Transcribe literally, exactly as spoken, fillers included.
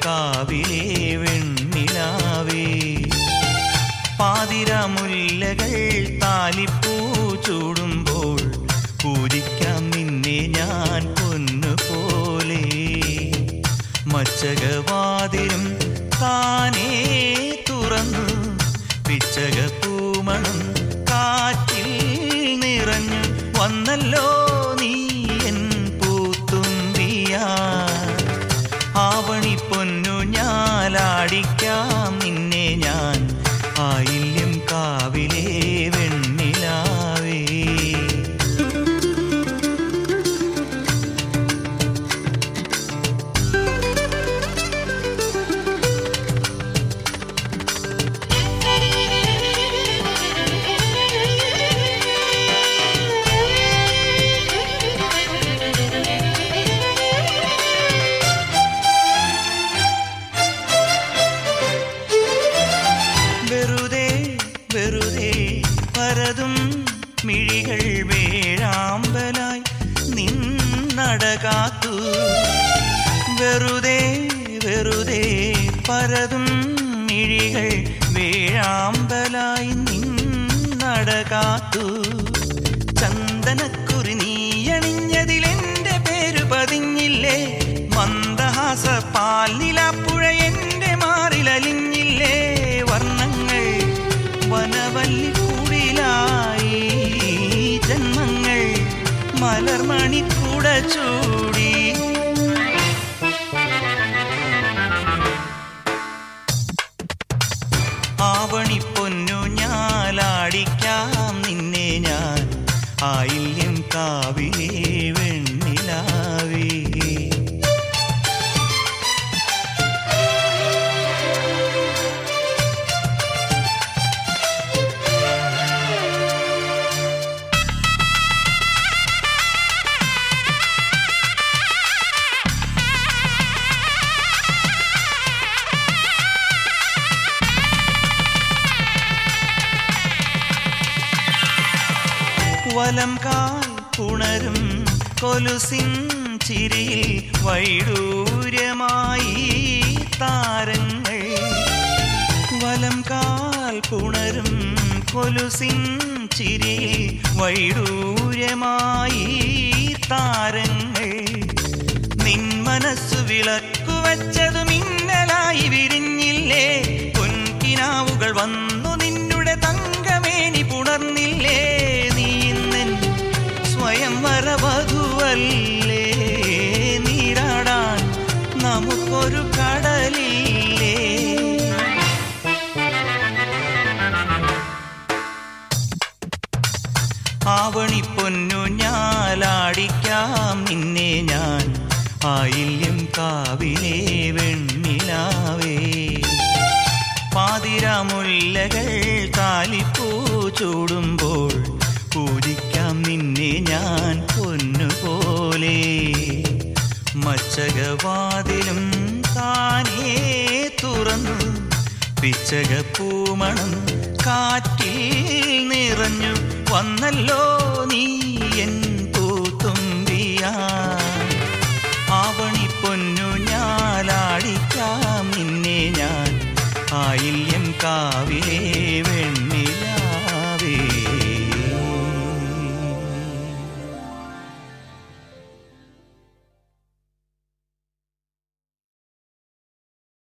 കാവിലെ വെണ്ണിലാവേ. പാതിരാമുല്ലകൾ താലിപ്പൂ ചൂടുമ്പോൾ പൂജിക്കാം നിന്നെ ഞാൻ പൊന്നുപോലെ. മച്ചകവാതിലും താനേ തുറന്നു പിച്ചക പൂമണം കാറ്റിൽ നിറഞ്ഞു വന്നല്ലോ നീ എൻ പൂത്തുമ്പിയാ. ആവണി പൊന്നു ഞാലാടിക്കാം നിന്നെ ഞാൻ ആയില്യം കാവിലെ വെണ്ണിലാവേ. പരതും മിഴികൾ വേഴാമ്പലായി നിന്നടകാത്തു. വെറുതെ വെറുതെ പരതും മിഴികൾ വേഴാമ്പലായി നിന്നടകാത്തു. ചന്ദനക്കുറി നീയണിഞ്ഞതിലെന്റെ പേരു പതിഞ്ഞില്ലേ. മന്ദഹാസ പാൽ നിലാപ്പുഴ എന്റെ മാറിലലിഞ്ഞില്ലേ. വർണ്ണങ്ങൾ വനവല്ലി കൂടിലായി ജന്മങ്ങൾ മലർമണിക്കൂട ചൂടി. ആവണി പൊന്നു ഞാലാടിക്കാം നിന്നെ ഞാൻ ആയില്യം കാവിലെ വെണ്ണിലാവേ. വലം കാൽ പുണരും കൊലുസിൻ ചിരിയിൽ വൈഡൂര്യമായി താരങ്ങൾ. വലം കാൽ പുണരും കൊലുസിൻ ചിരിയിൽ വൈഡൂര്യമായി താരങ്ങൾ. നിൻ മനസ്സു വിളക്കു വച്ചതു മിന്നലായി വിരിഞ്ഞില്ലേ. പൊൻകിനാവുകൾ വന്നു നിന്നുടെ തങ്കമേനി പുണർന്നില്ലേ. സ്വയം വരവധുവല്ലേ നീരാടാൻ നമുക്കൊരു കടലില്ലേ. ആവണി പൊന്നു ഞാലാടിക്കാം നിന്നെ ഞാൻ ആയില്യം കാവിലെ വെണ്ണിലാവേ. പാതിരാമുല്ലകൾ താലിപ്പൂ ചൂടുമ്പോൾ പൂജിക്കാം നിന്നെ ഞാൻ പൊന്നുപോലെ. മച്ചകവാതിലും താനേ തുറന്നു പിച്ചക പൂമണം കാറ്റിൽ നിറഞ്ഞു വന്നല്ലോ നീ എൻ പൂത്തുമ്പിയാ. ആവണി പൊന്നു ഞാലാടിക്കാം നിന്നെ ഞാൻ ആയില്യം കാവിലെ വെണ്ണില.